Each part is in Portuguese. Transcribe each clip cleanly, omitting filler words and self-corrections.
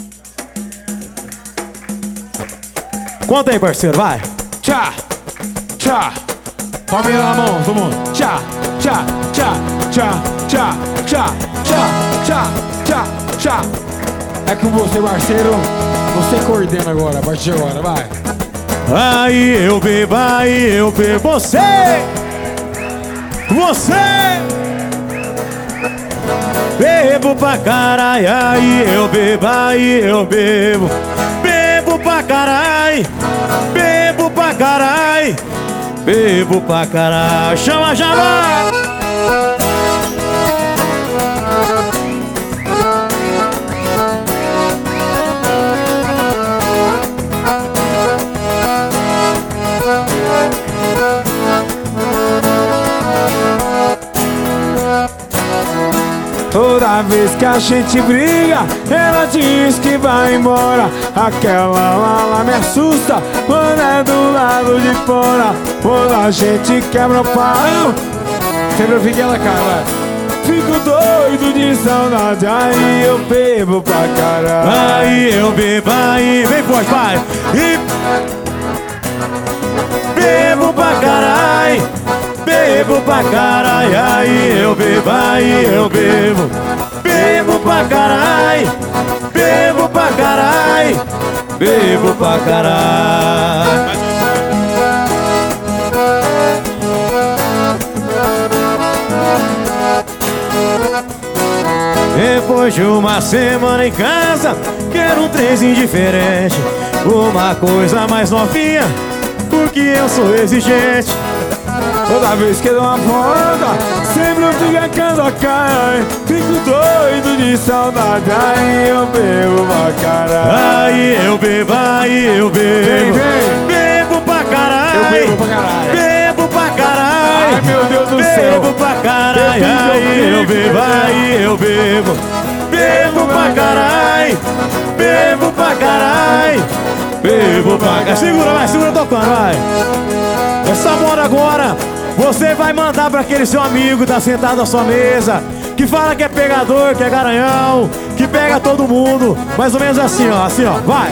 Conta aí, parceiro, vai. Tchá, tchá. Palminha na mão, todo mundo. Tchá, tchá, tchá, tchá, tchá, tchá, tchá, tchá, tchá, tchá. É com você, parceiro. Você coordena agora, a partir de agora, vai. Aí eu bebo, você! Você! Bebo pra caralho, aí eu bebo. Bebo pra caralho, bebo pra caralho, bebo pra caralho. Chama Jabá! Toda vez que a gente briga, ela diz que vai embora. Aquela lá me assusta quando é do lado de fora. Quando a gente quebra o pau, sempre eu fico ela, cara. Fico doido de saudade, aí eu bebo pra caralho. Aí eu bebo, aí vem forte, pai. E bebo pra caralho. Bebo pra caralho, aí eu bebo, bebo pra caralho, bebo pra caralho, bebo pra caralho. Depois de uma semana em casa, quero um trenzinho diferente, uma coisa mais novinha, porque eu sou exigente. Toda vez que dou uma volta, sempre eu fico a casa cai. Fico doido de saudade, aí eu bebo pra caralho. Aí eu bebo, vem, vem. Bebo pra caralho, eu bebo pra caralho. Bebo pra caralho, ai meu Deus do céu. Bebo pra caralho, aí eu bebo. Bebo pra caralho, bebo pra caralho, bebo pra caralho. Segura, vai, segura tocando, vai. Essa moda agora, você vai mandar pra aquele seu amigo que tá sentado à sua mesa, que fala que é pegador, que é garanhão, que pega todo mundo. Mais ou menos assim, ó, vai.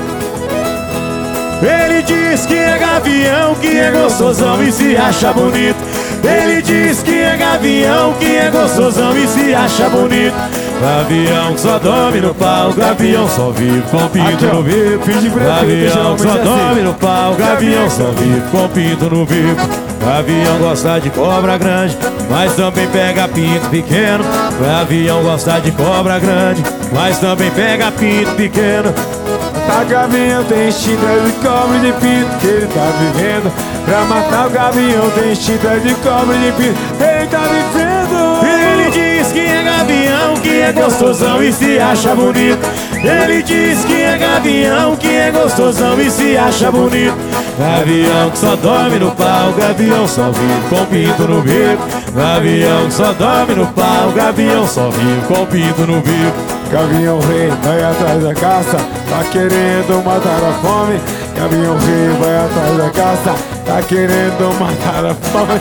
Ele diz que é gavião, que é gostosão e se acha bonito. Ele diz que é gavião, que é gostosão e se acha bonito. Gavião que só dorme no pau, gavião só vive com pinto no bico. Gavião que só dorme no pau, gavião só vive com pinto no bico. Gavião gosta de cobra grande, mas também pega pinto pequeno. Gavião gosta de cobra grande, mas também pega pinto pequeno. A gavião tem instinto de cobra de pinto que ele tá vivendo. Pra matar o gavião tem instinto de cobra de pinto que ele tá vivendo. Ele diz que é gavião, que é gostosão e se acha bonito. Ele diz que é gavião, que é gostosão e se acha bonito. Gavião que só dorme no pau, gavião só vive com pinto no bico. Gavião que só dorme no pau, gavião só vive com pinto no bico. Gavião rei vai atrás da caça, tá querendo matar a fome. Gavião rei vai atrás da caça, tá querendo matar a fome.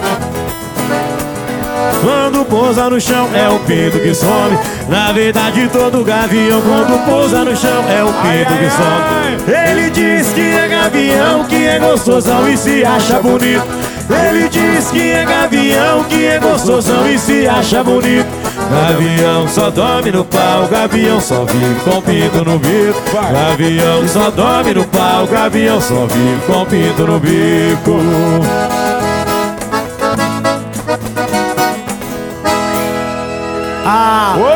Quando pousa no chão é o pinto que some. Na verdade todo gavião quando pousa no chão é o pinto que some. Ele diz que é gavião, que é gostosão e se acha bonito. Ele diz que é gavião, que é gostosão e se acha bonito. Gavião só dorme no pau, gavião só vive com pinto no bico. Gavião só dorme no pau, gavião só vive com pinto no bico. Ah,